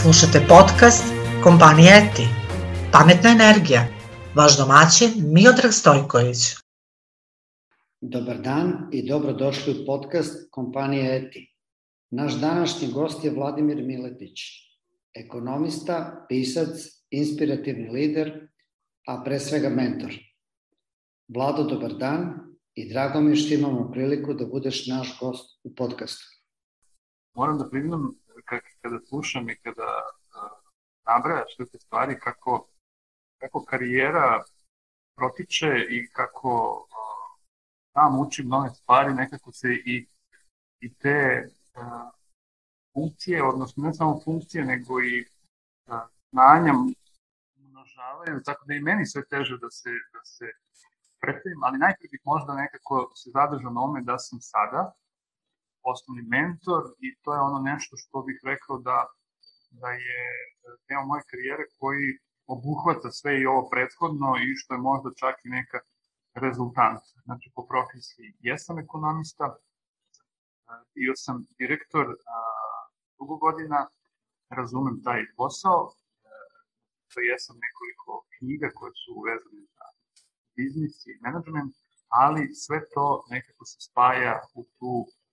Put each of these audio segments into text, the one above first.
Slušate podcast kompanije ETI. Pametna energija. Vaš domaćin Miodrag Stojković. Dobar dan i dobrodošli u podcast kompanije ETI. Naš današnji gost je Vladimir Miletić, ekonomista, pisac, inspirativni lider, a pre svega mentor. Vlado, dobar dan i drago mi je što imamo priliku da budeš naš gost u podcastu. Moram da priznam, kada slušam i kada nabrajaš sve te stvari, kako karijera protiče i kako sam učim nove stvari, nekako se i te funkcije, odnosno ne samo funkcije, nego i znanja množavaju, tako da i meni sve teže da se predstavim, ali najprije bih možda nekako se zadržao na ome da sam sada osnovni mentor i to je ono nešto što bih rekao da je deo moje karijere koji obuhvata sve i ovo prethodno i što je možda čak i neka rezultanta. Znači, po profesiji jesam ekonomista, bio sam direktor dugo godina, razumem taj posao, jesam nekoliko knjiga koje su vezane za biznis i menadžment, ali sve to nekako se spaja u tu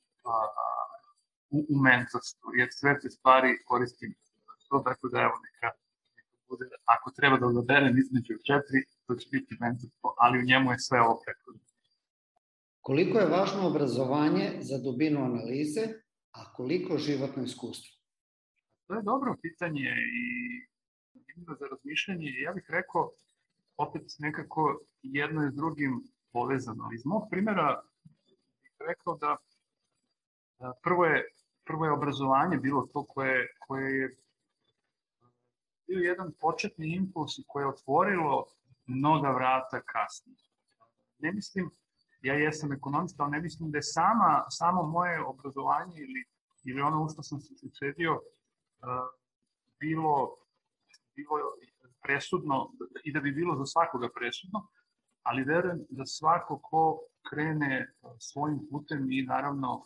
u mentorstvu, jer sve te stvari koristim to, tako da evo neka bude, ako treba da odaberem između 4, to će biti mentorstvo, ali u njemu je sve ovo prethodno. Koliko je važno obrazovanje za dubinu analize, a koliko životno iskustvo? To je dobro pitanje i za razmišljanje. Ja bih rekao, opet nekako jedno je s drugim povezano. Iz mog primjera bih rekao da prvo je obrazovanje bilo to koje je bio jedan početni impuls i koje je otvorilo mnoga vrata kasnije. Ne mislim, ja jesam ekonomista, ali ne mislim da je samo moje obrazovanje ili ono u što sam se sucedio bilo presudno i da bi bilo za svakoga presudno, ali verujem da svako ko krene svojim putem i naravno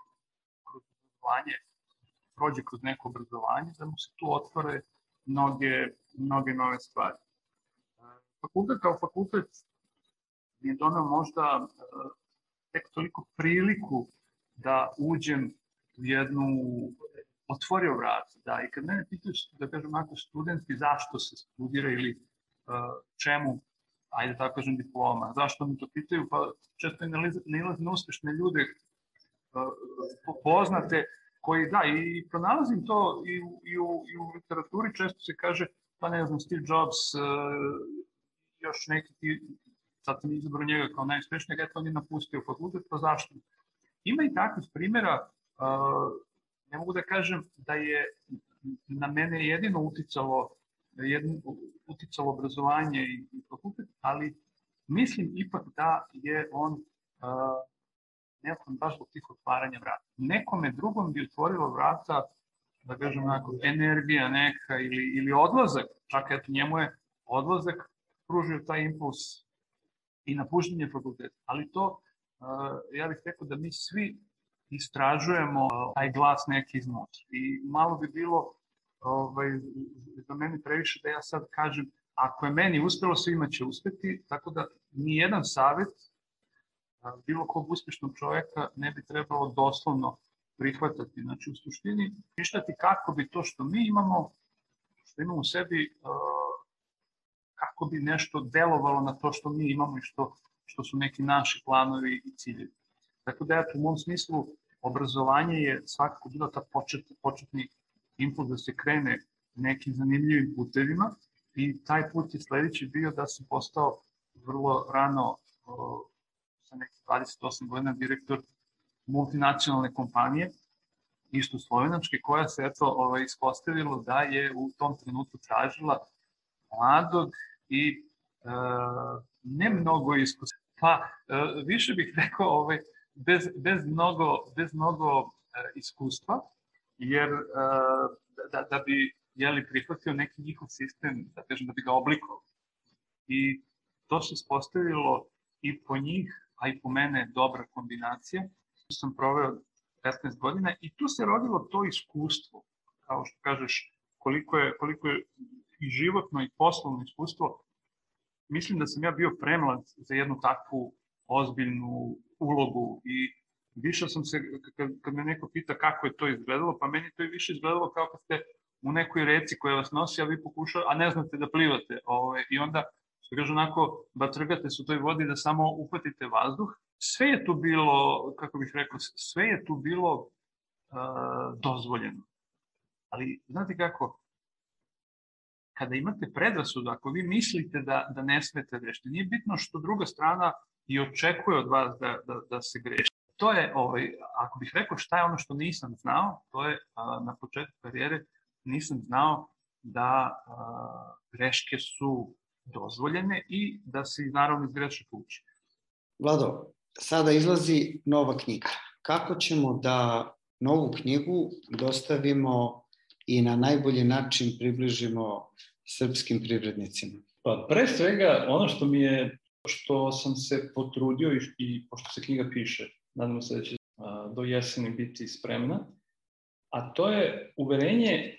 prođe kroz neko obrazovanje, da mu se tu otvore mnoge nove stvari. Fakultet kao fakultet mi je doneo možda tek toliko priliku da uđem u jednu otvorio vrat. Da, i kad mene pitaju, da kažem, ako studenti zašto se studira ili čemu, ajde tako kažem, diploma, zašto mi to pitaju, pa često i nalazi na uspešne ljude poznate, koji, da, i pronalazim to i u literaturi, često se kaže, pa ne znam, Steve Jobs, još neki, sad sam izabrao njega kao najuspešnijeg, eto on je napustio fakultet, pa zašto? Ima i takvih primjera, ne mogu da kažem da je na mene jedino uticalo obrazovanje i fakultet, ali mislim ipak da je on nekom baš zbog tih otvaranja vrata. Nekome drugom bi otvorilo vrata, da kažem, energija neka ili odlazak, čak eto njemu je odlazak pružio taj impuls i napuštenje fakulteta. Ali to, ja bih rekao da mi svi istražujemo taj glas neki iznutra. I malo bi bilo za mene previše da ja sad kažem, ako je meni uspelo, svima će uspeti, tako da nijedan savjet bilo kog uspešnog čovjeka ne bi trebalo doslovno prihvatati. Znači, u suštini, mišljati kako bi to što mi imamo, što imamo u sebi, kako bi nešto delovalo na to što mi imamo i što su neki naši planovi i ciljevi. Tako da, u mom smislu, obrazovanje je svakako bilo ta početni impuls da se krene nekim zanimljivim putevima i taj put je sledeći bio da sam postao vrlo rano sa nekih 28 godina direktor multinacionalne kompanije, isto slovenačke, koja se ispostavilo da je u tom trenutku tražila mladog i ne mnogo iskustva. Pa više bih rekao bez mnogo iskustva, jer da bi prihvatio neki njihov sistem, da kažem, da bi ga oblikovao. I to se ispostavilo i po njih, a i po mene dobra kombinacija. Tu sam proveo 15 godina i tu se rodilo to iskustvo, kao što kažeš, koliko je i životno i poslovno iskustvo, mislim da sam ja bio premlad za jednu takvu ozbiljnu ulogu i više sam se, kad me neko pita kako je to izgledalo, pa meni to i više izgledalo kao kad ste u nekoj reci koja vas nosi, a vi pokušate, a ne znate da plivate. I onda, što kažu onako, batrgate se u toj vodi da samo uhvatite vazduh. Sve je tu bilo, kako bih rekao, sve je tu bilo dozvoljeno. Ali, znate kako, kada imate predrasudu, ako vi mislite da ne smete grešiti, nije bitno što druga strana i očekuje od vas da se greši. To je, ako bih rekao šta je ono što nisam znao, to je na početku karijere nisam znao da greške su dozvoljene i da se naravno iz grešaka uči. Vlado, sada izlazi nova knjiga. Kako ćemo da novu knjigu dostavimo i na najbolji način približimo srpskim privrednicima? Pa pre svega ono što sam se potrudio i pošto se knjiga piše, nadamo se da će do jeseni biti spremna, a to je uverenje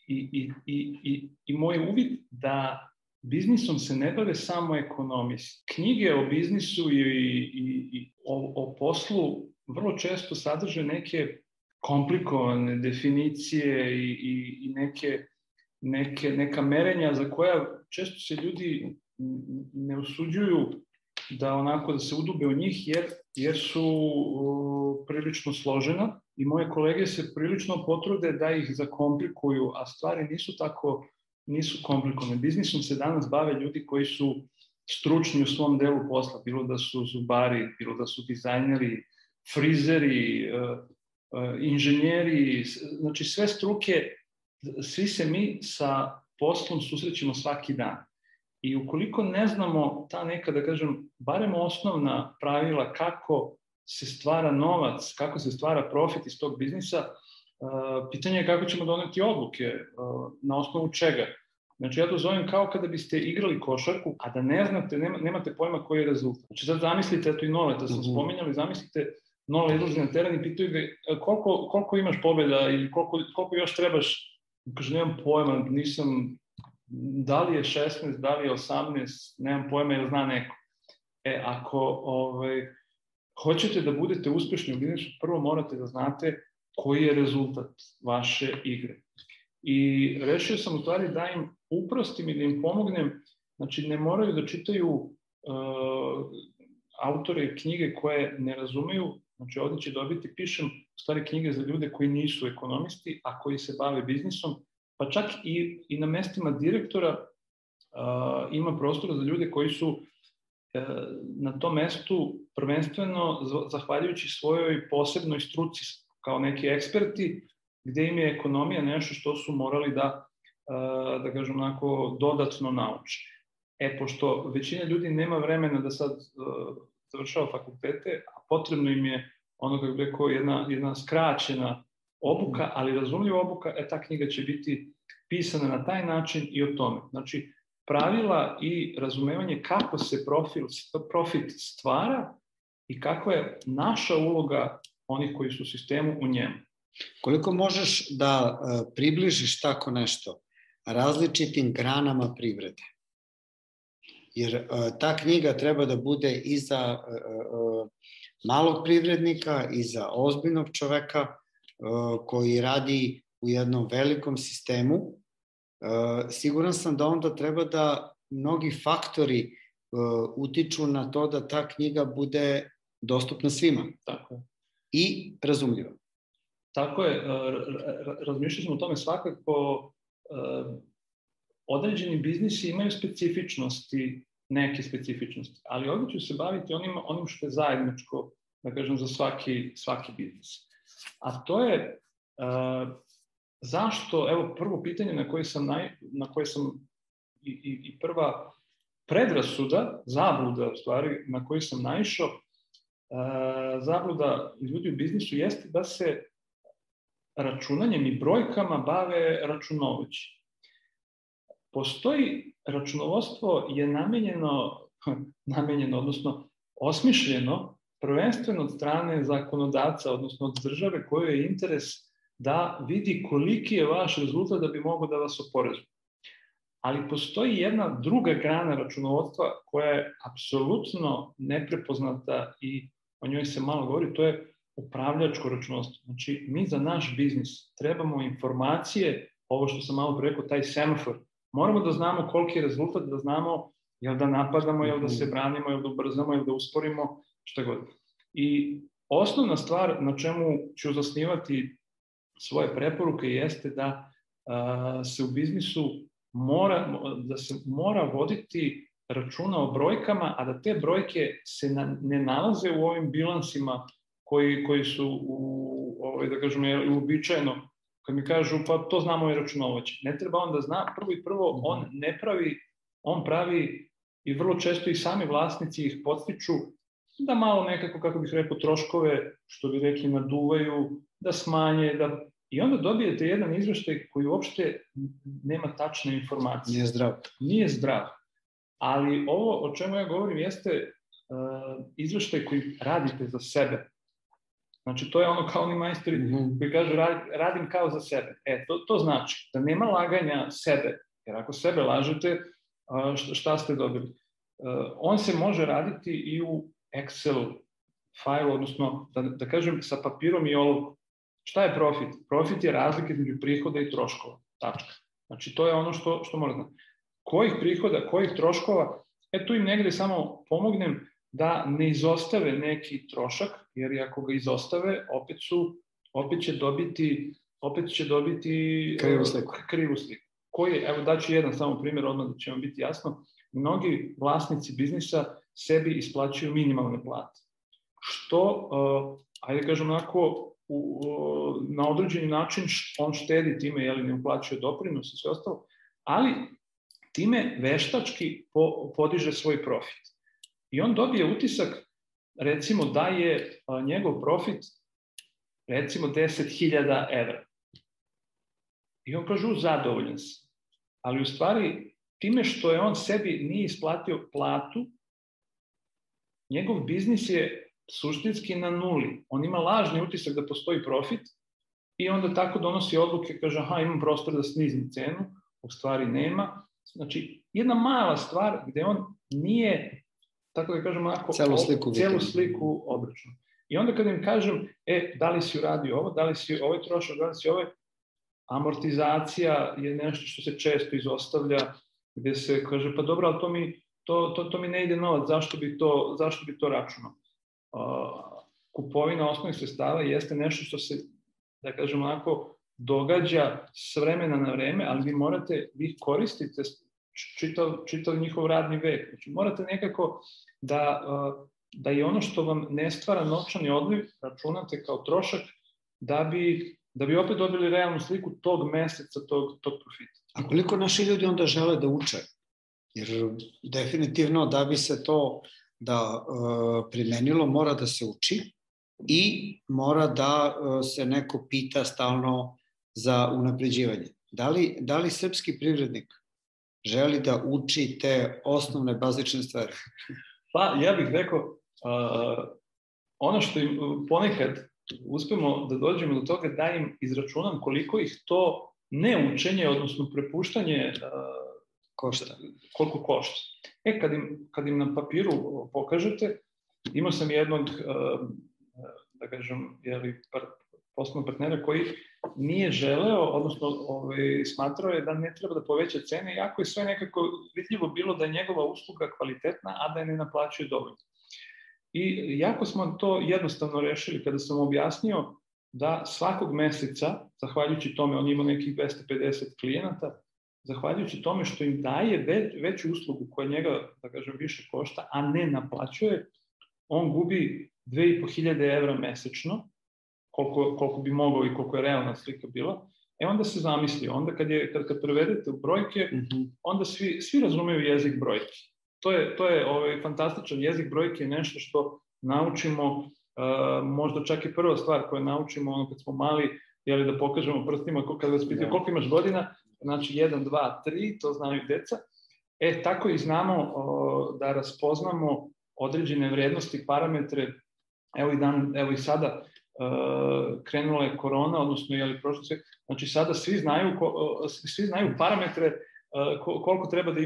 i moj uvid da biznisom se ne bave samo ekonomisti. Knjige o biznisu i o poslu vrlo često sadrže neke komplikovane definicije i neka merenja za koja često se ljudi ne usuđuju da se udube u njih jer su prilično složena i moje kolege se prilično potrude da ih zakomplikuju, a stvari nisu komplikovane. Biznisom se danas bave ljudi koji su stručni u svom delu posla, bilo da su zubari, bilo da su dizajneri, frizeri, inženjeri, znači sve struke, svi se mi sa poslom susrećemo svaki dan. I ukoliko ne znamo ta neka, da kažem, barem osnovna pravila kako se stvara novac, kako se stvara profit iz tog biznisa, pitanje je kako ćemo doneti odluke, na osnovu čega. Znači ja to zovem kao kada biste igrali košarku, a da ne znate, nemate pojma koji je rezultat. Znači sad zamislite, eto i Noleta sam spominjali, zamislite Nole izlazi na teren i pitaju ga koliko imaš pobjeda ili koliko još trebaš. Kaže, nemam pojma, da li je 16, da li je 18, nemam pojma ili zna neko. Ako hoćete da budete uspešni u biznisu, prvo morate da znate koji je rezultat vaše igre. I rešio sam u stvari da im uprostim i da im pomognem, znači ne moraju da čitaju autore knjige koje ne razumeju, znači ovdje će dobiti, pišem u stvari knjige za ljude koji nisu ekonomisti, a koji se bave biznisom, pa čak i na mestima direktora ima prostora za ljude koji su na tom mestu prvenstveno zahvaljujući svojoj posebnoj struci kao neki eksperti, gde im je ekonomija nešto što su morali da kažem onako, dodatno nauče. Pošto većina ljudi nema vremena da sad završava fakultete, a potrebno im je ono, kako bih rekao, jedna skraćena obuka, ali razumljiva obuka, ta knjiga će biti pisana na taj način i o tome. Znači, pravila i razumevanje kako se profit stvara i kakva je naša uloga onih koji su u sistemu u njemu. Koliko možeš da približiš tako nešto različitim granama privrede? Jer ta knjiga treba da bude i za malog privrednika i za ozbiljnog čoveka koji radi u jednom velikom sistemu. Siguran sam da onda treba da mnogi faktori utiču na to da ta knjiga bude dostupna svima. Tako je. I razumljiva. Tako je, razmišljali smo o tome svakako, određeni biznisi imaju specifičnosti, neke specifičnosti, ali ovdje ću se baviti onim što je zajedničko, da kažem, za svaki biznis. A to je zašto, evo prvo pitanje na koje sam i prva predrasuda, zabluda u stvari, na koju sam naišao, zabluda ljudi u biznisu jeste da se računanjem i brojkama bave računovođi. Postoji računovodstvo je namenjeno, odnosno osmišljeno prvenstveno od strane zakonodavca, odnosno od države kojoj je interes da vidi koliki je vaš rezultat da bi mogao da vas oporezuje. Ali postoji jedna druga grana računovodstva koja je apsolutno neprepoznata i o njoj se malo govori, to je upravljačko računovodstvo. Znači, mi za naš biznis trebamo informacije, ovo što sam malo pre rekao, taj semafor. Moramo da znamo koliki je rezultat, da znamo jel da napadamo, jel da se branimo, jel da ubrzamo, jel da usporimo, šta god. I osnovna stvar na čemu ću zasnivati svoje preporuke jeste da se u biznisu mora voditi računa o brojkama, a da te brojke se ne nalaze u ovim bilansima koji su da kažem, uobičajeno. Kad mi kažu, pa to znamo i računovođe. Ne treba on da zna, prvo on pravi i vrlo često i sami vlasnici ih podstiču da malo nekako, kako bih rekao, troškove, što bi rekli, naduvaju, da smanje, i onda dobijete jedan izveštaj koji uopšte nema tačne informacije. Nije zdrav. Nije zdrav. Ali ovo o čemu ja govorim jeste izveštaj koji radite za sebe. Znači, to je ono kao oni majstori koji kažu radim kao za sebe. To znači da nema laganja sebe, jer ako sebe lažete, šta ste dobili? On se može raditi i u Excel fajlu, odnosno, da kažem, sa papirom i olovkom. Šta je profit? Profit je razlika između prihoda i troškova. Tačka. Znači, to je ono što mora znati. Kojih prihoda, kojih troškova, tu im negde samo pomognem da ne izostave neki trošak, jer ako ga izostave, opet će dobiti krivu sliku. Evo daću jedan samo primjer, odmah da će vam biti jasno. Mnogi vlasnici biznisa sebi isplaćuju minimalne plate. Što, ajde kažem onako, na određeni način on štedi time, jel ne uplaćuje doprinos i sve ostalo, ali time veštački podiže svoj profit. I on dobije utisak, recimo, da je njegov profit, recimo, 10.000 evra. I on kaže, zadovoljan sam. Ali u stvari, time što je on sebi nije isplatio platu, njegov biznis je suštinski na nuli. On ima lažni utisak da postoji profit i onda tako donosi odluke, kaže, imam prostor da snizim cenu, u stvari nema. Znači, jedna mala stvar gde on nije, tako da kažem, celu sliku obračuna. I onda kad im kažem, da li si uradio ovo, da li si ovaj trošak, da li si ovaj, amortizacija je nešto što se često izostavlja, gde se kaže, pa dobro, ali to mi ne ide novac, zašto bi to računao? Kupovina osnovnih sredstava jeste nešto što se, da kažem onako, događa s vremena na vreme, ali vi koristite čitav njihov radni vek. Znači, morate nekako da je ono što vam ne stvara novčani odliv, računate kao trošak, da bi opet dobili realnu sliku tog meseca, tog profita. A koliko naši ljudi onda žele da uče? Jer definitivno da bi se to primenilo, mora da se uči i mora da se neko pita stalno za unapređivanje. Da li srpski privrednik želi da uči te osnovne bazične stvari? Pa, ja bih rekao, ono što im ponekad uspemo da dođemo do toga da im izračunam koliko ih to neučenje, odnosno prepuštanje koliko košta. Kad im na papiru pokažete, imao sam jednog, da kažem, poslovnog partnera koji nije želeo, odnosno smatrao je da ne treba da poveća cene, iako je sve nekako vidljivo bilo da je njegova usluga kvalitetna, a da je ne naplaćuje dovoljno. I jako smo to jednostavno rešili kada sam objasnio da svakog meseca, zahvaljujući tome, on ima nekih 250 klijenata, zahvaljujući tome što im daje veću uslugu koja njega, da kažem, više košta, a ne naplaćuje, on gubi 2.500 evra mesečno, koliko bi mogao i koliko je realna slika bila. Onda se zamisli, onda kad prevedete u brojke, onda svi razumeju jezik brojke. To je fantastičan jezik brojke, nešto što naučimo, možda čak i prva stvar koju naučimo kad smo mali, da pokažemo prstima, kada vas pitaju koliko imaš godina, znači 1, 2, 3, to znaju deca. Tako i znamo da raspoznamo određene vrednosti, parametre. Evo i sada krenula je korona, odnosno prošlo sve. Znači sada svi znaju parametre koliko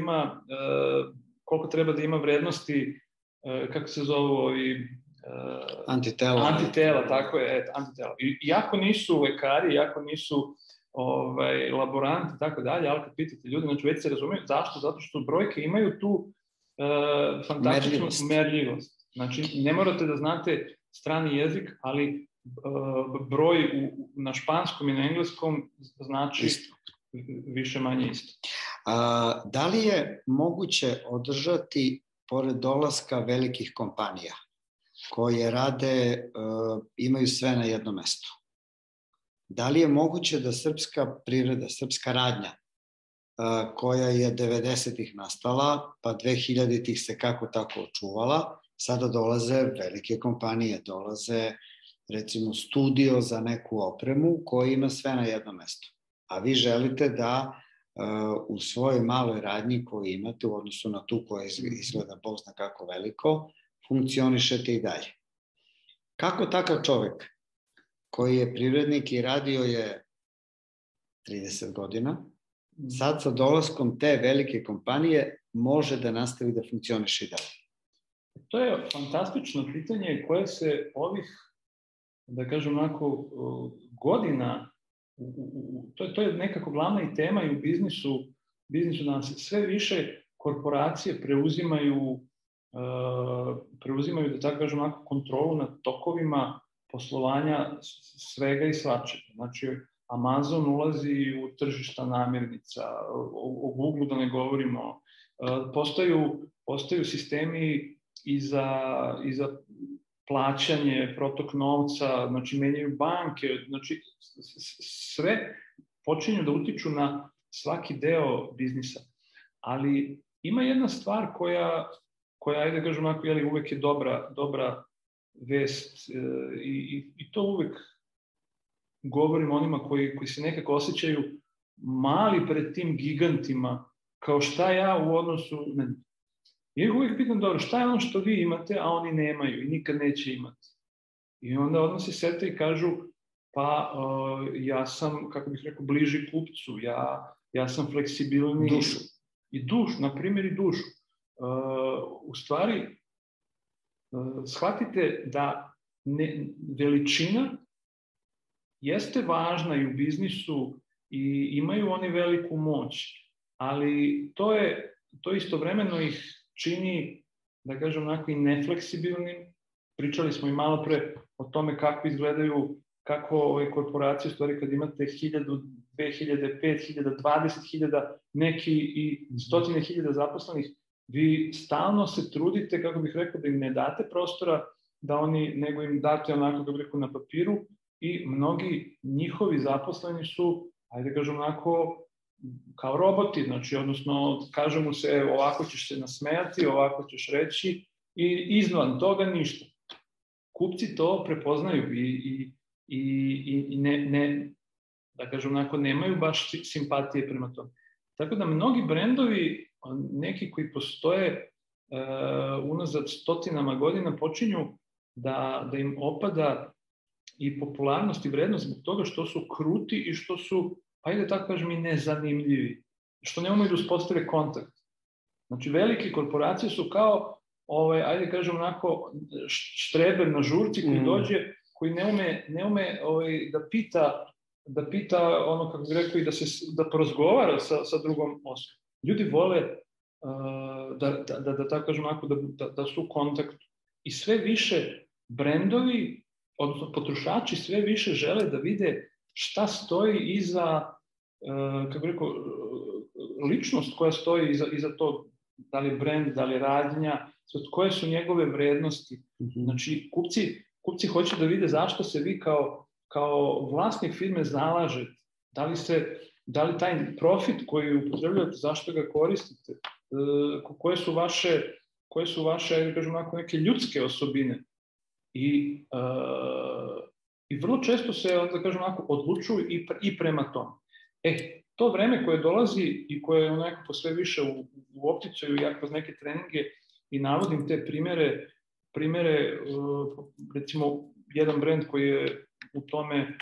treba da ima vrednosti, kako se zovu ovi... Antitela, tako je, antitela. Iako nisu lekari, iako nisu laboranti, tako dalje, ali kad pitate ljudi, znači već se razumiju. Zašto? Zato što brojke imaju tu fantastičnu merljivost. Znači, ne morate da znate strani jezik, ali broj na španskom i na engleskom znači više manje isto. Da li je moguće održati, pored dolaska velikih kompanija, koje rade, imaju sve na jednom mestu? Da li je moguće da srpska privreda, srpska radnja, koja je 90-ih nastala, pa 2000-ih se kako tako očuvala, sada dolaze velike kompanije, dolaze recimo studio za neku opremu koji ima sve na jednom mestu. A vi želite da u svojoj maloj radnji koju imate u odnosu na tu koja izgleda Bog zna kako veliko, funkcionišete i dalje. Kako takav čovek koji je privrednik i radio je 30 godina, sad sa dolaskom te velike kompanije može da nastavi da funkcioniše i dalje? To je fantastično pitanje koje se ovih, da kažem onako, godina, to je nekako glavna i tema i u biznisu danas. Sve više korporacije preuzimaju, da tako kažem onako, kontrolu nad tokovima poslovanja svega i svačega. Znači, Amazon ulazi u tržišta namirnica, o Google da ne govorimo, postaju sistemi i za plaćanje, protok novca, znači menjaju banke, znači sve počinju da utiču na svaki deo biznisa. Ali ima jedna stvar koja ajde da kažem onako, uvek je dobra vest i to uvek govorim onima koji se nekako osjećaju mali pred tim gigantima, kao šta ja u odnosu... Ja uvijek pitam, dobro, šta je ono što vi imate, a oni nemaju i nikad neće imati? I onda odmah se sete i kažu, pa ja sam, kako bih rekao, bliži kupcu, ja sam fleksibilniji. Dušu. I dušu, na primjer i dušu. U stvari, shvatite da veličina jeste važna i u biznisu i imaju oni veliku moć, ali to istovremeno ih čini, da kažem onako, i nefleksibilnim. Pričali smo i malo pre o tome kako izgledaju, kako ove korporacije, u stvari kad imate 1000, 2000, 5000, 20.000, neki i 100.000 zaposlenih, vi stalno se trudite, kako bih rekao, da im ne date prostora, nego im date onako, kako bih rekao, na papiru, i mnogi njihovi zaposleni su, ajde kažem onako, kao roboti, znači, odnosno, kaže mu se, ovako ćeš se nasmejati, ovako ćeš reći i izvan toga ništa. Kupci to prepoznaju i ne, da kažem onako, nemaju baš simpatije prema tome. Tako da mnogi brendovi, neki koji postoje unazad stotinama godina, počinju da im opada i popularnost i vrednost zbog toga što su kruti i što su, ajde tako kažem, i nezanimljivi, što ne umeju da uspostave kontakt. Znači, velike korporacije su kao, ajde kažem onako, štreber na žurci koji dođe, koji ne ume da pita ono, kako bih rekao, i da porazgovara sa drugom osobom. Ljudi vole da tako kažem onako, da su u kontaktu. I sve više brendovi, odnosno potrošači, sve više žele da vide šta stoji iza, kako bih rekao, ličnost koja stoji iza tog, da li brend, da li radnja, koje su njegove vrednosti. Znači, kupci hoće da vide zašto se vi kao vlasnik firme zalažete. Da li taj profit koji upotrebljate, zašto ga koristite, koje su vaše, da kažem onako, neke ljudske osobine. I vrlo često se, da kažem onako, odlučuju i prema tome. To vreme koje dolazi i koje je onako sve više u opticaju, ja kroz neke treninge i navodim te primere, recimo jedan brend koji je u tome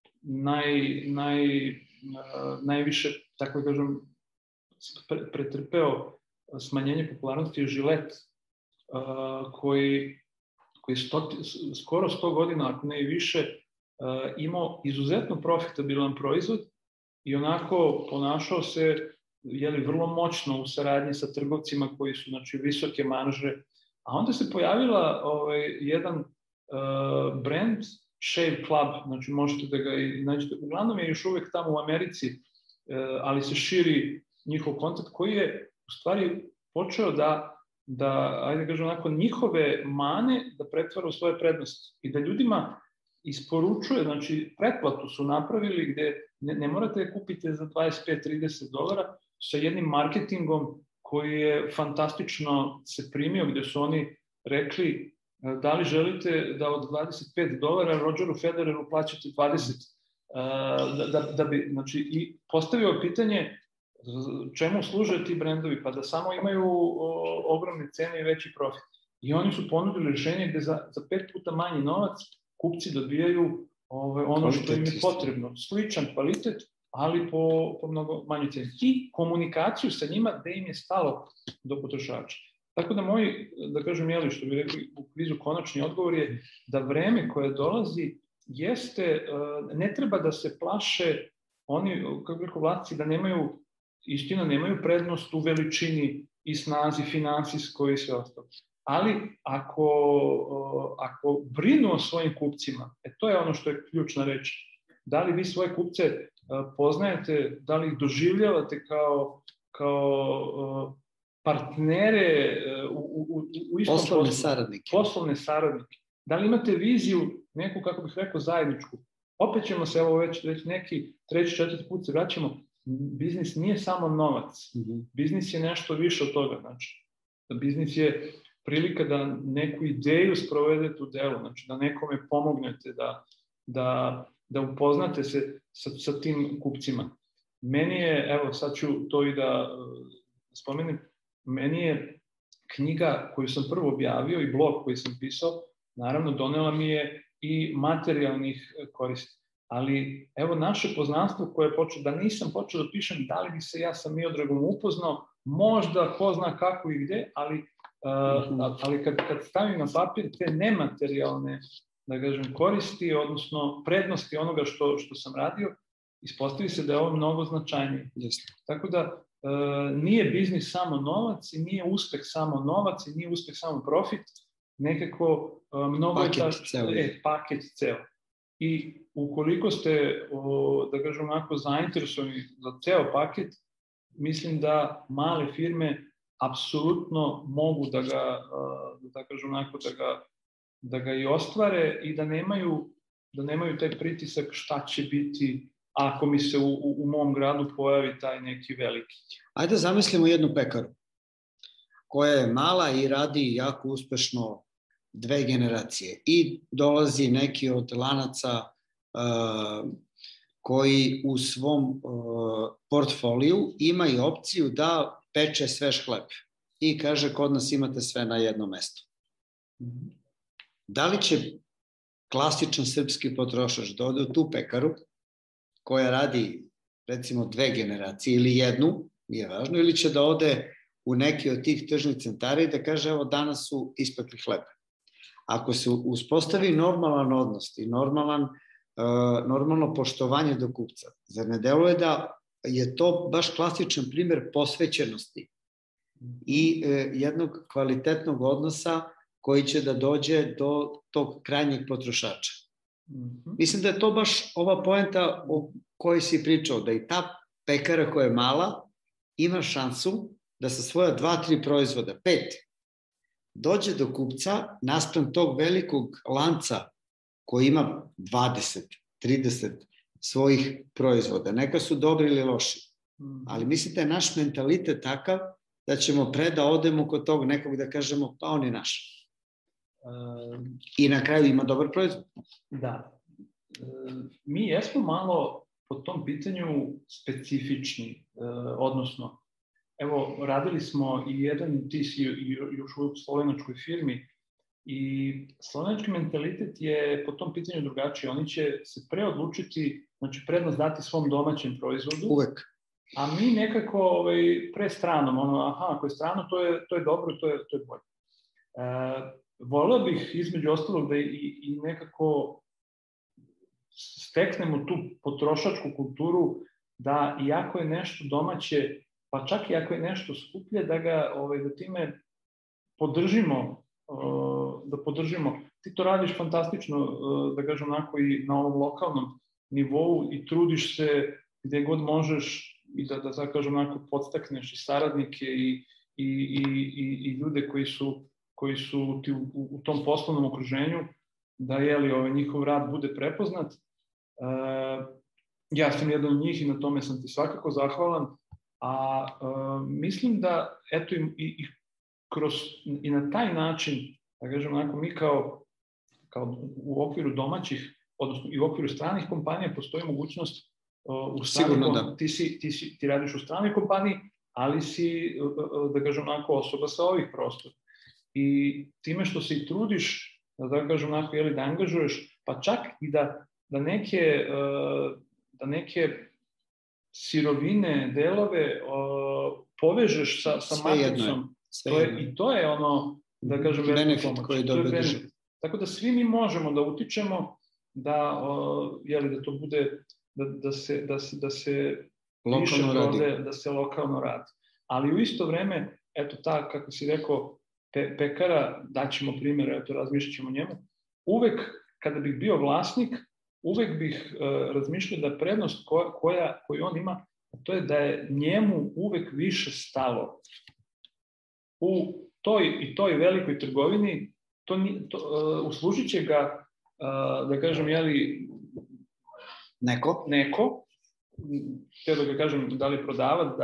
najviše, tako da kažem, pretrpeo smanjenje popularnosti je Gillette, koji skoro 100 godina, ako ne i više, imao izuzetno profitabilan proizvod i onako ponašao se vrlo moćno u saradnji sa trgovcima koji su, znači, visoke marže. A onda se pojavila jedan brand, Shave Club, znači možete da ga i nađete. Uglavnom je još uvek tamo u Americi, ali se širi njihov koncept koji je u stvari počeo da ajde kažem onako, njihove mane da pretvara u svoje prednosti i da ljudima isporučuje, znači pretplatu su napravili gde ne morate da kupite za $25-30 sa jednim marketingom koji je fantastično se primio, gde su oni rekli da li želite da od $25 Rodgeru Federeru plaćate 20, da bi, znači, i postavio pitanje čemu služe ti brendovi, pa da samo imaju ogromne cene i veći profit. I oni su ponudili rešenje gde za 5 puta manji novac kupci dobijaju ono što im je potrebno. Sličan kvalitet, ali po mnogo manjoj ceni. I komunikaciju sa njima gde im je stalo do potrošača. Tako da moj, da kažem, što bi rekli u kvizu, konačni odgovor je da vreme koje dolazi jeste, ne treba da se plaše oni, kako bi rekao, vlasnici, da nemaju prednost u veličini i snazi finansijskoj i sve ostalo. Ali ako brinu o svojim kupcima, to je ono što je ključna reč. Da li vi svoje kupce poznajete, da li ih doživljavate kao partnere u istom poslu, poslovne saradnike. Da li imate viziju neku, kako bih rekao, zajedničku? Opet ćemo se, evo već neki 3-4 put se vraćamo, biznis nije samo novac. Biznis je nešto više od toga. Znači, biznis je prilika da neku ideju sprovedete u delu, znači da nekome pomognete, da upoznate se sa tim kupcima. Meni je, evo sad ću to i da spomenem, meni je knjiga koju sam prvo objavio i blog koji sam pisao, naravno donela mi je i materijalnih koristi. Ali evo naše poznanstvo koje je počeo, da nisam počeo da pišem da li bi se ja sa Miodragom upoznao, možda ko zna kako i gde, ali kad stavim na papir te nematerijalne, da kažem, koristi, odnosno prednosti onoga što sam radio, ispostavi se da je ovo mnogo značajnije. Tako da nije biznis samo novac i nije uspeh samo novac i nije uspeh samo profit, nekako mnogo je paket ceo. I ukoliko ste, da kažem onako, zainteresovani za ceo paket, mislim da male firme apsolutno mogu da kažem onako, da ga i ostvare i da nemaju taj pritisak šta će biti ako mi se u mom gradu pojavi taj neki veliki. Ajde zamislimo jednu pekaru koja je mala i radi jako uspešno 2 generacije i dolazi neki od lanaca koji u svom portfoliju ima i opciju da peče svež hleb i kaže kod nas imate sve na jednom mestu. Da li će klasičan srpski potrošač da ode u tu pekaru koja radi recimo 2 generacije ili jednu, nije važno, ili će da ode u neki od tih tržnih centara i da kaže evo danas su ispekli hleb. Ako se uspostavi normalan odnos i normalno poštovanje do kupca, zar ne deluje da je to baš klasičan primer posvećenosti i jednog kvalitetnog odnosa koji će da dođe do tog krajnjeg potrošača. Mislim da je to baš ova poenta o kojoj si pričao, da i ta pekara koja je mala ima šansu da sa svoja 2-3 proizvoda, 5, dođe do kupca naspram tog velikog lanca koji ima 20-30 svojih proizvoda. Neka su dobri ili loši. Ali mislim da je naš mentalitet takav da ćemo da odemo kod tog nekog da kažemo pa on je naš. I na kraju ima dobar proizvod. Da. Mi jesmo malo po tom pitanju specifični, odnosno, evo, radili smo i jedan, ti si još u slovenačkoj firmi, I slovenački mentalitet je po tom pitanju drugačiji. Oni će se pre odlučiti, znači prednost dati svom domaćem proizvodu. Uvek. A mi nekako pre stranom, ako je strano, to je dobro, to je bolje. Voleo bih između ostalog da i nekako steknemo tu potrošačku kulturu, da iako je nešto domaće, pa čak i ako je nešto skuplje, da time podržimo, Ti to radiš fantastično, da kažem onako i na ovom lokalnom nivou i trudiš se gde god možeš i da kažem onako podstakneš i saradnike i ljude koji su ti u tom poslovnom okruženju, da njihov rad bude prepoznat. Ja sam jedan od njih i na tome sam ti svakako zahvalan, a mislim da eto i na taj način, da kažem onako, mi kao u okviru domaćih, odnosno i u okviru stranih kompanija postoji mogućnost sigurno da. Ti radiš u stranoj kompaniji, ali si, da kažem onako, osoba sa ovih prostora. I time što se i trudiš, da kažem onako, da angažuješ, pa čak i da neke sirovine, delove povežeš sa matricom. I to je ono, da kažem, benefit koji dobro drži. Tako da svi mi možemo da utičemo da to bude, da se lokalno radi. Da se lokalno radi. Ali u isto vreme, eto ta, kako si rekao, pekara, daćemo primjer, eto razmišljat ćemo njemu, uvek kada bih bio vlasnik, uvek bih razmišljao da prednost koju on ima, to je da je njemu uvek više stalo. U toj velikoj trgovini uslužit će ga, da kažem, neko, htio da ga kažem, da li prodavac,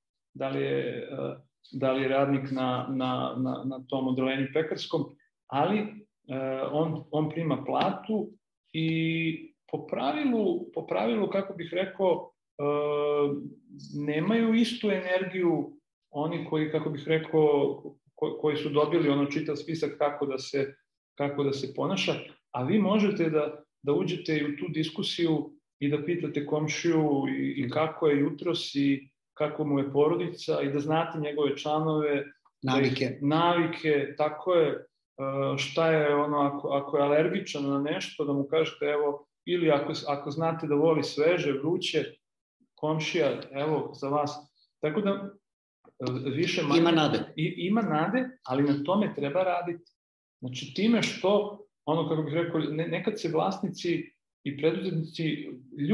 da li je radnik na tom odelenju pekarskom, ali on prima platu i po pravilu, kako bih rekao, nemaju istu energiju oni koji, kako bih rekao, koji su dobili čitav spisak kako da se ponaša, a vi možete da uđete i u tu diskusiju i da pitate komšiju i kako je jutros i kako mu je porodica i da znate njegove članove, navike, tako je, šta je ako je alergičan na nešto, da mu kažete evo, ili ako znate da voli sveže, vruće, komšija, evo za vas. Tako da više manje... Ima nade, ali na tome treba raditi. Znači time što, kako bih rekao, nekad se vlasnici i preduzetnici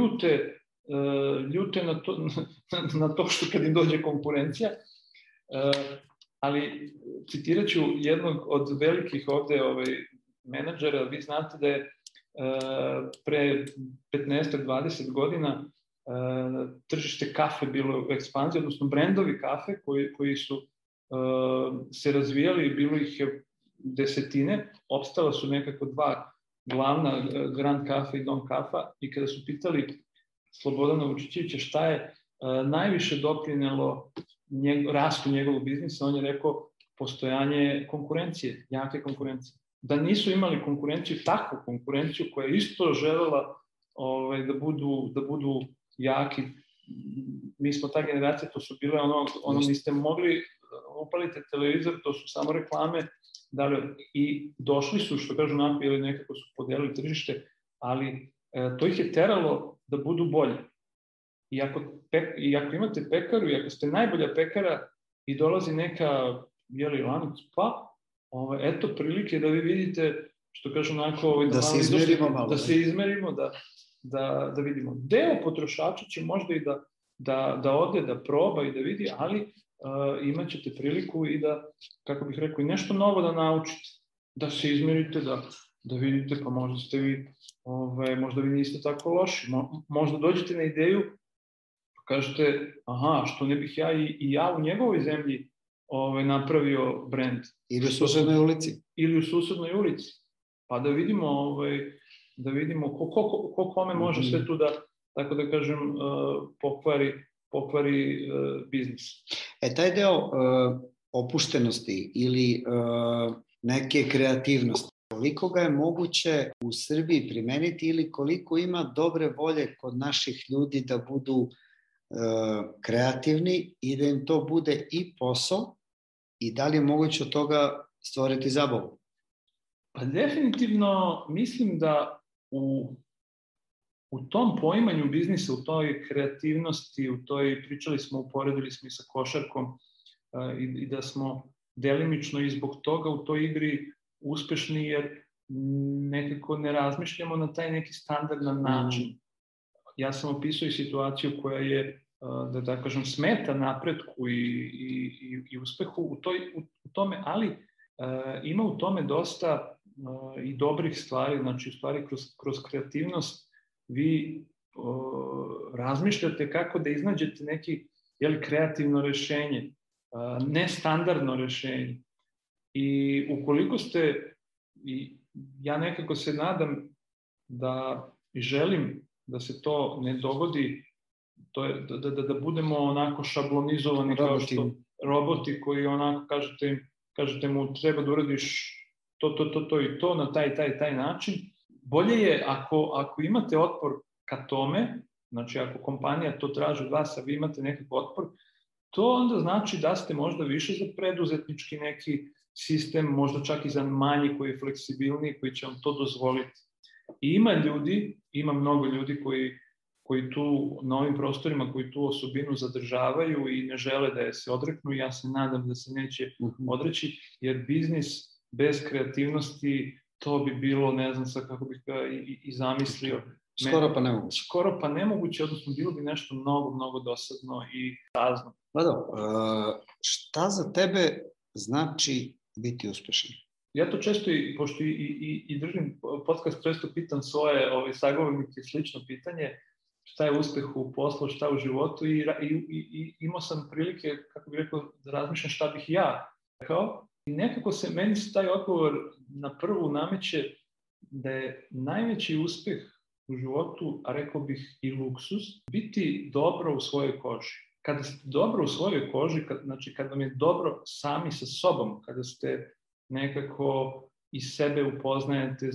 ljute na to što kad im dođe konkurencija, ali citirat ću jednog od velikih ovde menadžera. Vi znate da je pre 15-20 godina tržište kafe bilo u ekspanziji, odnosno brendovi kafe koji su se razvijali, bilo ih je desetine, opstala su nekako dva glavna, Grand Cafe i Dom Kafa, i kada su pitali Slobodana Vučićevića šta je najviše doprinelo rastu njegovog biznisa, on je rekao postojanje konkurencije, jake konkurencije. Da nisu imali konkurenciju, takvu konkurenciju koja je isto želela da budu jaki. Mi smo ta generacija, to su bile niste mogli upalite televizor, to su samo reklame, i došli su, što kažu ili nekako su podelili tržište, ali to ih je teralo da budu bolje. I ako imate pekaru, i ako ste najbolja pekara i dolazi neka lanac, pa eto prilike da vi vidite, što kažu da se izmerimo malo. Da se izmerimo, da vidimo. Deo potrošača će možda i da ode, da proba i da vidi, ali imat ćete priliku i da, kako bih rekao, i nešto novo da naučite, da se izmerite, da vidite, pa možda vi niste tako loši, možda dođete na ideju, pa kažete, što ne bih ja u njegovoj zemlji napravio brend. Ili u susednoj ulici. Ili u susednoj ulici, pa da vidimo ko kome može sve tu da, tako da kažem, pokvari biznis. Taj deo opuštenosti ili neke kreativnosti. Koliko ga je moguće u Srbiji primeniti ili koliko ima dobre volje kod naših ljudi da budu kreativni i da im to bude i posao i da li je moguće od toga stvoriti zabavu? Pa definitivno mislim da u tom poimanju biznisa, u toj kreativnosti, pričali smo, uporedili smo i sa košarkom i da smo delimično i zbog toga u toj igri uspešni jer nekako ne razmišljamo na taj neki standardan način. Ja sam opisao i situaciju koja je, da kažem, smeta napretku i uspehu u tome, ali ima u tome dosta i dobrih stvari, znači u stvari kroz kreativnost vi razmišljate kako da iznađete neki kreativno rešenje, nestandardno rešenje. I ukoliko ste, i ja nekako se nadam da i želim da se to ne dogodi, to je da budemo onako šablonizovani kao što roboti koji onako kažete mu treba da uradiš to i to na taj način. Bolje je ako imate otpor ka tome, znači ako kompanija to traži od vas, a vi imate nekakav otpor, to onda znači da ste možda više za preduzetnički neki sistem, možda čak i za manji koji je fleksibilniji, koji će vam to dozvoliti. I ima mnogo ljudi koji tu na ovim prostorima, koji tu osobinu zadržavaju i ne žele da je se odreknu. Ja se nadam da se neće odreći, jer biznis bez kreativnosti, to bi bilo, ne znam sad kako bih ga i zamislio. Skoro pa nemoguće, odnosno bilo bi nešto mnogo, mnogo dosadno i prazno. Vlado, šta za tebe znači biti uspešan? Ja to često, pošto i držim podcast, često pitam svoje sagovornike slično pitanje, šta je uspeh u poslu, šta u životu i imao sam prilike, kako bih rekao, da razmišljam šta bih ja rekao. I nekako meni se taj odgovor na prvu nameće da je najveći uspeh u životu, a rekao bih i luksus, biti dobro u svojoj koži. Kada ste dobro u svojoj koži, znači kad vam je dobro sami sa sobom, kada ste nekako iz sebe upoznajete,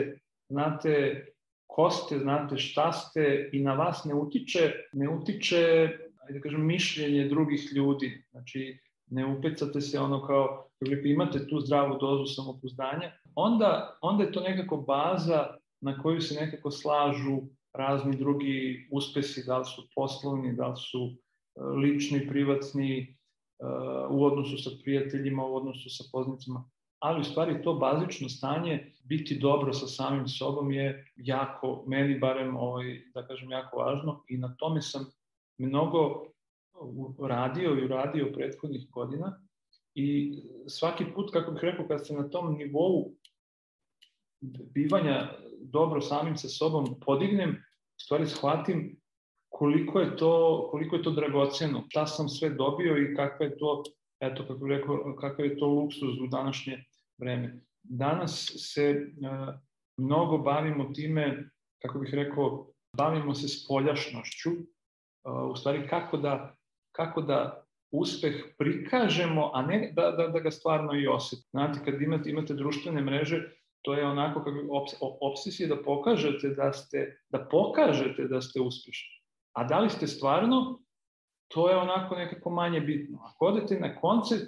znate ko ste, znate šta ste i na vas ne utiče, da kažem, mišljenje drugih ljudi. Znači, ne upecate se kao, imate tu zdravu dozu samopouzdanja, onda je to nekako baza na koju se nekako slažu razni drugi uspesi, da li su poslovni, da li su lični, privatni, u odnosu sa prijateljima, u odnosu sa poznanicima. Ali u stvari to bazično stanje, biti dobro sa samim sobom je jako, meni barem, da kažem, jako važno i na tome sam mnogo uradio prethodnih godina i svaki put, kako bih rekao, kad se na tom nivou bivanja dobro samim sa sobom podignem, u stvari shvatim koliko je to dragoceno, šta sam sve dobio i kakva je to, eto, kako bih rekao, kakav je to luksuz u današnje vreme. Danas se mnogo bavimo time, kako bih rekao, bavimo se spoljašnošću, u stvari kako da uspeh prikažemo, a ne da ga stvarno i osjetimo. Znate, kad imate društvene mreže, to je onako opsesija da pokažete da ste uspešni. A da li ste stvarno, to je onako nekako manje bitno. Ako odete na koncert,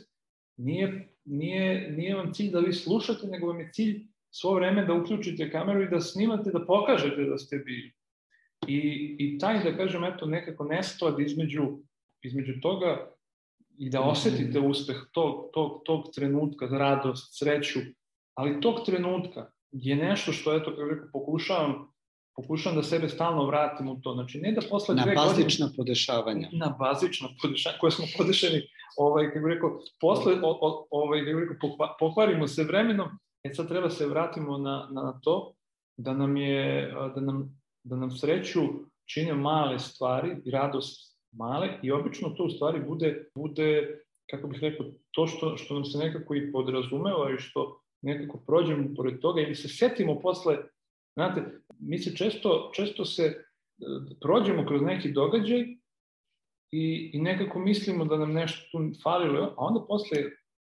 nije vam cilj da vi slušate, nego vam je cilj svo vreme da uključite kameru i da snimate, da pokažete da ste bili. I taj, da kažem, eto, nekako nesklad između toga i da osetite uspeh tog trenutka, radost, sreću, ali tog trenutka je nešto što, eto, kako rekao, pokušavam da sebe stalno vratim u to. Znači, ne da posle 2 godine... Na bazična podešavanja. Na bazična podešavanja, koje smo podešeni, kako rekao, posle, kako rekao, pokvarimo se vremenom, sad treba se vratimo na to, da nam sreću čine male stvari i radost male i obično to u stvari bude, kako bih rekao, to što nam se nekako i podrazumeva i što nekako prođemo pored toga ili se setimo posle. Znate, mi se često se prođemo kroz neki događaj i nekako mislimo da nam nešto tu falilo, a onda posle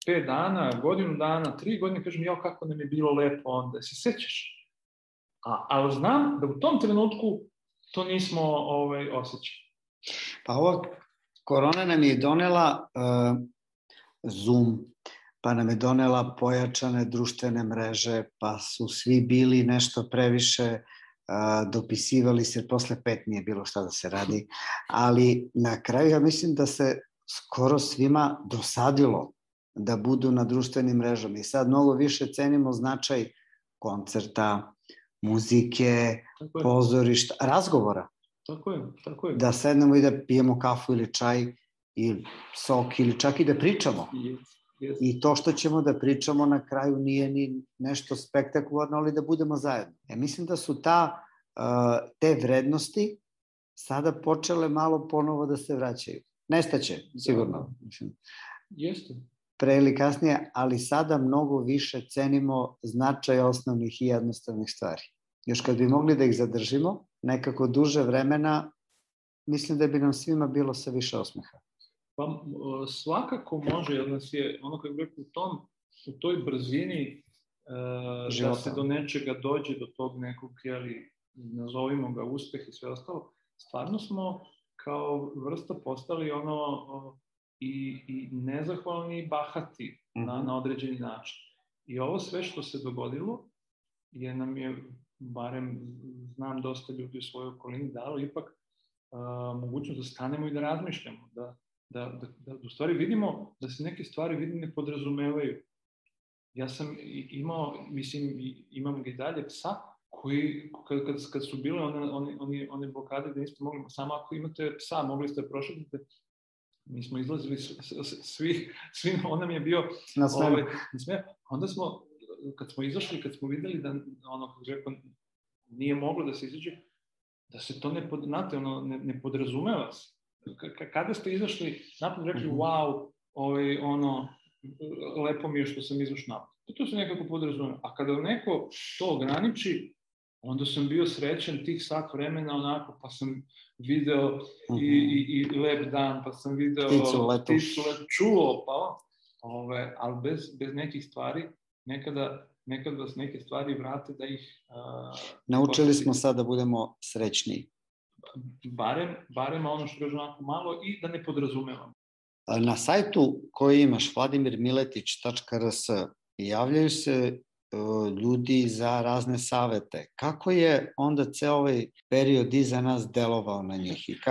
5 dana, godinu dana, 3 godine, kažem, jao, kako nam je bilo lepo onda, se sećaš? Ali znam da u tom trenutku to nismo osjećali. Pa ova korona nam je donela Zoom, pa nam je donela pojačane društvene mreže, pa su svi bili nešto previše dopisivali se, posle 5 nije bilo šta da se radi, ali na kraju ja mislim da se skoro svima dosadilo da budu na društvenim mrežama i sad mnogo više cenimo značaj koncerta, muzike, pozorišta, razgovora. Tako je. Da sednemo i da pijemo kafu ili čaj ili sok ili čak i da pričamo. Yes. I to što ćemo da pričamo na kraju nije ni nešto spektakularno, ali da budemo zajedno. Mislim da su te vrednosti sada počele malo ponovo da se vraćaju. Nestaće, sigurno. Jeste. Pre ili kasnije, ali sada mnogo više cenimo značaj osnovnih i jednostavnih stvari. Još kad bi mogli da ih zadržimo, nekako duže vremena, mislim da bi nam svima bilo sa više osmeha. Pa svakako može, jer nas je, ono kako bih rekao, u toj brzini da se do nečega dođe, do tog nekog, nazovimo ga uspeh i sve ostalo, stvarno smo kao vrsta postali i nezahvalni i bahati na određeni način. I ovo sve što se dogodilo nam je, barem znam dosta ljudi u svojoj okolini, dalo ipak mogućnost da stanemo i da razmišljamo, da u stvari vidimo da se neke stvari ne podrazumevaju. Ja sam imam ga i dalje psa koji, kad su bile one blokade da niste mogli, samo ako imate psa, mogli ste prošetiti, mi smo izlazili svi, on nam je bio na sve. Onda smo, kad smo izašli, kad smo videli da nije moglo da se izađe, da se to ne podrazumeva se. Kada ste izašli napad, rekli, wow, lepo mi je što sam izašao napad. To se nekako podrazumeva. A kada neko to ograniči, onda sam bio srećan tih sat vremena onako, pa sam video i lep dan, pa sam video pticu letu, čuo, ali bez nekih stvari, nekada vas neke stvari vrate da ih... Naučili smo sad da budemo srećniji. Barem ono što kaže onako malo i da ne podrazumevamo. Na sajtu koji imaš, vladimirmiletić.rs, javljaju se ljudi za razne savete. Kako je onda ceo ovaj period iza nas delovao na njih i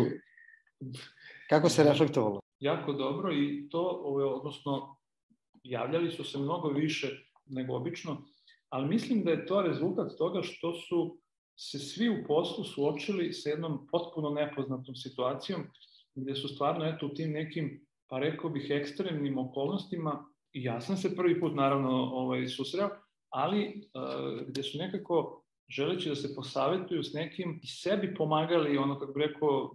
kako se reflektovalo? Jako dobro i to, odnosno, javljali su se mnogo više nego obično, ali mislim da je to rezultat toga što su se svi u poslu suočili sa jednom potpuno nepoznatom situacijom, gde su stvarno u tim nekim, pa rekao bih, ekstremnim okolnostima, i ja sam se prvi put naravno susreo, ali gde su nekako želeći da se posavetuju s nekim i sebi pomagali, kako bih rekao,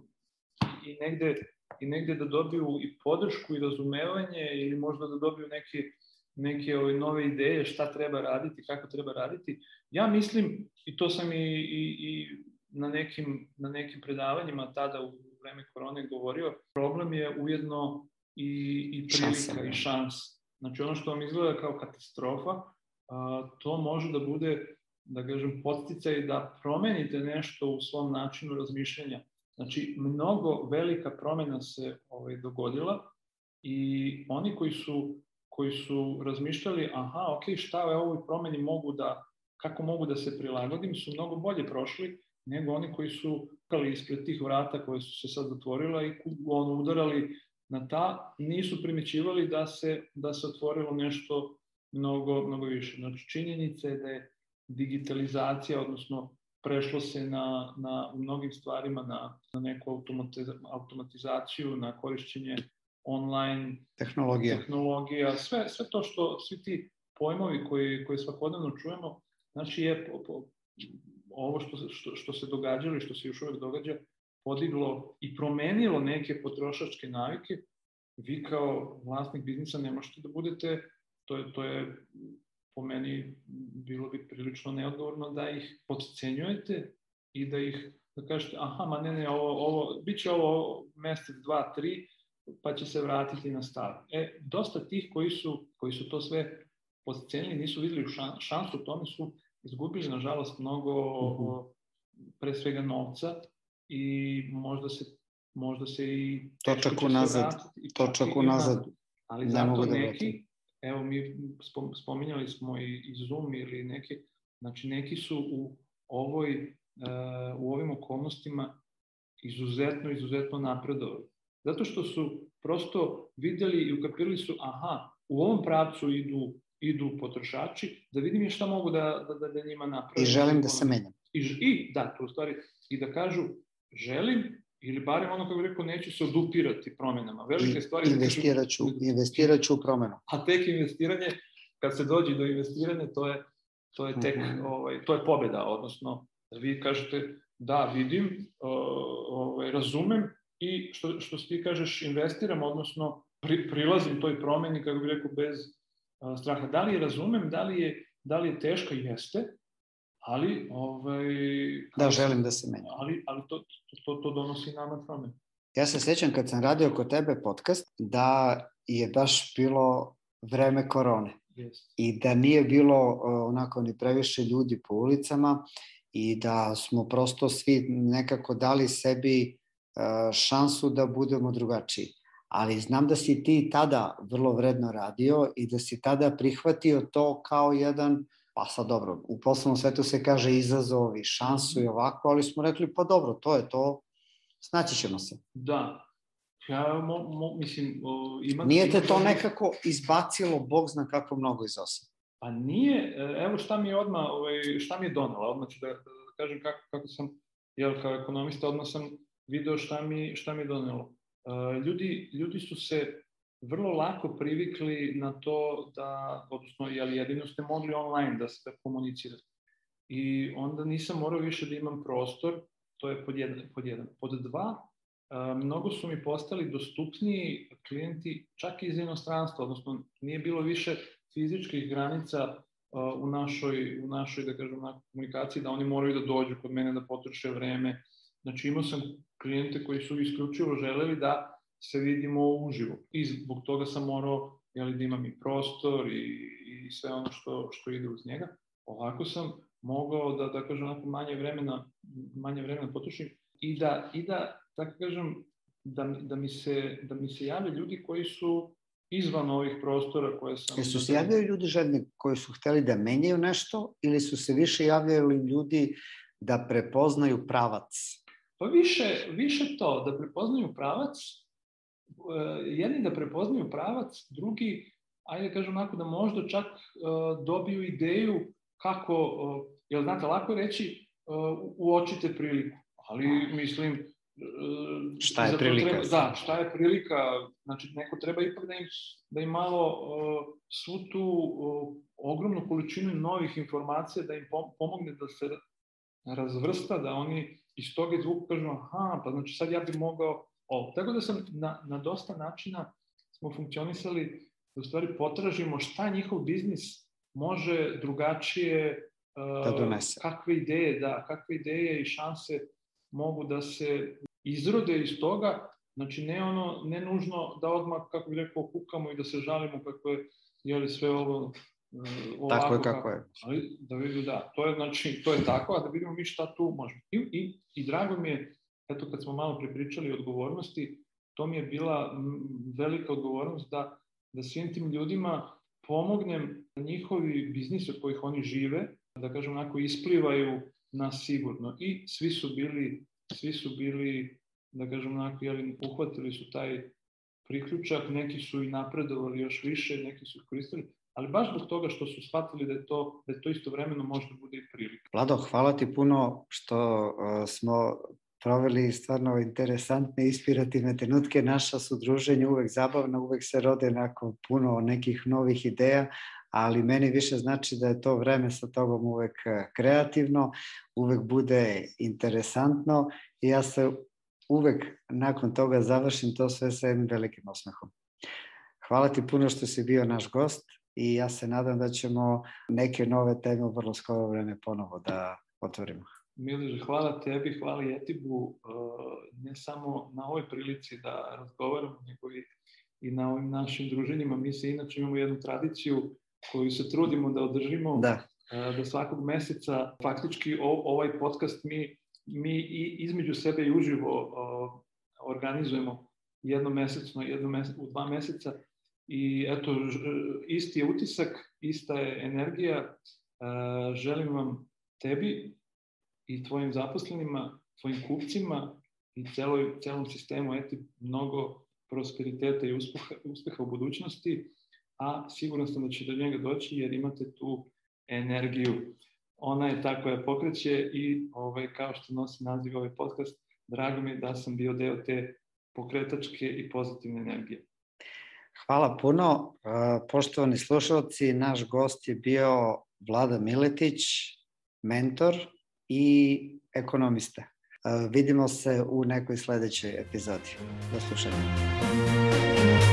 i negde da dobiju i podršku i razumevanje ili možda da dobiju neke nove ideje šta treba raditi, kako treba raditi. Ja mislim, i to sam i na nekim predavanjima tada u vreme korone govorio, problem je ujedno i prilika i šans. Znači ono što vam izgleda kao katastrofa, to može da bude, da kažem, podsticaj da promenite nešto u svom načinu razmišljanja. Znači, mnogo velika promena se dogodila i oni koji su razmišljali, šta je ovoj promeni kako mogu da se prilagodim, su mnogo bolje prošli nego oni koji su kali ispred tih vrata koje su se sad otvorila i udarali na nisu primećivali da se otvorilo nešto mnogo više. Znači, činjenica je da je digitalizacija, odnosno prešlo se u mnogim stvarima na neku automatizaciju, na korišćenje online tehnologija, sve to svi ti pojmovi koje svakodnevno čujemo, znači je ovo što se događalo i što se još uvek događa, podiglo i promenilo neke potrošačke navike. Vi kao vlasnik biznisa ne možete da budete, to je po meni bilo bi prilično neodgovorno da ih podcenjujete i da kažete, bit će ovo mesec, 2, 3, pa će se vratiti na staro. Dosta tih koji su to sve podcenili, nisu vidjeli šansu u tome, su izgubili, nažalost, mnogo pre svega novca i možda se i točak unazad ali zato neki, evo mi spominjali smo i Zoom ili neki, znači neki su u ovim okolnostima izuzetno napredovali. Zato što su prosto vidjeli i ukapirali su, u ovom pravcu idu potrošači, da vidim je šta mogu da njima napravim. I želim da se menjam. To u stvari, i da kažu želim, ili barem ono kako bih rekao, neću se odupirati promjenama. Velike stvari... Investirat ću u promjenu. A tek investiranje, kad se dođe do investiranja, to je tek, to je pobjeda, odnosno, vi kažete, da, vidim, razumem i što ti kažeš, investiram, odnosno, prilazim toj promjeni, kako bih rekao, bez straha. Da li je razumem, da li je teško? Jeste, ali... Da, želim da se menja. Ali to donosi nama promjenu. Ja se sjećam kad sam radio kod tebe podcast, da je baš bilo vreme korone. Yes. I da nije bilo onako ni previše ljudi po ulicama i da smo prosto svi nekako dali sebi šansu da budemo drugačiji. Ali znam da si ti tada vrlo vredno radio i da si tada prihvatio to kao jedan, pa sad dobro, u poslovnom svetu se kaže izazovi, šansu i ovako, ali smo rekli pa dobro, to je to, snaći ćemo se. Da, ja mislim... Nije te to nekako izbacilo, Bog zna kako mnogo iz osam? Pa nije, evo šta mi je donela, odmah ću da kažem kako sam, kao ekonomista, odmah sam video šta mi je donelo. Ljudi su se vrlo lako privikli na to da, odnosno, jedino ste mogli online da se komunicirate. I onda nisam morao više da imam prostor, to je pod jedan. Pod dva, mnogo su mi postali dostupniji klijenti čak iz inostranstva, odnosno nije bilo više fizičkih granica u našoj, da kažem, komunikaciji, da oni moraju da dođu kod mene da potroše vreme. Znači imao sam klijente koji su isključivo želeli da se vidimo uživo i zbog toga sam morao da imam i prostor i sve ono što ide uz njega. Ovako sam mogao da kažem, manje vremena potrošim i da tako kažem, da mi se jave ljudi koji su izvan ovih prostora koje sam... Jesu se javljali ljudi željni koji su hteli da menjaju nešto ili su se više javljali ljudi da prepoznaju pravac? Pa više to, da prepoznaju pravac, jedni da prepoznaju pravac, drugi, ajde da kažem da možda čak dobiju ideju kako, jer znate, lako je reći uočite priliku, ali mislim... Šta je prilika? Da, šta je prilika, znači neko treba ipak da im malo svu tu ogromnu količinu novih informacija, da im pomogne da se razvrsta, da oni iz toga izvuku kažu, pa znači sad ja bi mogao ovo. Tako da sam na dosta načina smo funkcionisali da u stvari potražimo šta njihov biznis može drugačije, da donese. Kakve ideje i šanse mogu da se izrode iz toga, znači ne nužno da odmah, kako bih rekao, kukamo i da se žalimo kako je sve ovo ovako. Tako je kako je. Ali da vidu to je tako, a da vidimo mi šta tu možemo. I drago mi je, eto kad smo malo prepričali o odgovornosti, to mi je bila velika odgovornost da svim tim ljudima pomognem da njihovi biznisi od kojih oni žive, da kažem onako, isplivaju na sigurno. I svi su bili, da kažem onako, uhvatili su taj priključak, neki su i napredovali još više, neki su koristili, ali baš zbog toga što su shvatili da je to istovremeno možda bude i prilika. Vlado, hvala ti puno što smo proveli stvarno interesantne, inspirativne trenutke. Naša su druženja uvek zabavna, uvek se rode nakon puno nekih novih ideja, ali meni više znači da je to vreme sa tobom uvek kreativno, uvek bude interesantno i ja se uvek nakon toga završim to sve sa jednim velikim osmehom. Hvala ti puno što si bio naš gost i ja se nadam da ćemo neke nove teme u vrlo skoro vreme ponovo da otvorimo. Miliže, hvala tebi, hvala i Etibu, ne samo na ovoj prilici da razgovaramo, nego i na ovim našim druženjima. Mi se inače imamo jednu tradiciju koju se trudimo da održimo, da svakog meseca faktički ovaj podcast mi i između sebe i uživo organizujemo jednomesečno, u 2 meseca. I eto, isti je utisak, ista je energija. Želim vam, tebi i tvojim zaposlenima, tvojim kupcima i celom sistemu Etib mnogo prosperiteta i uspeha u budućnosti, a siguran sam da će do njega doći jer imate tu energiju. Ona je ta koja pokreće i kao što nosi naziv ovaj podcast, drago mi je da sam bio deo te pokretačke i pozitivne energije. Hvala puno. Poštovani slušalci, naš gost je bio Vlada Miletić, mentor i ekonomista. Vidimo se u nekoj sledećoj epizodi. Do slušanja.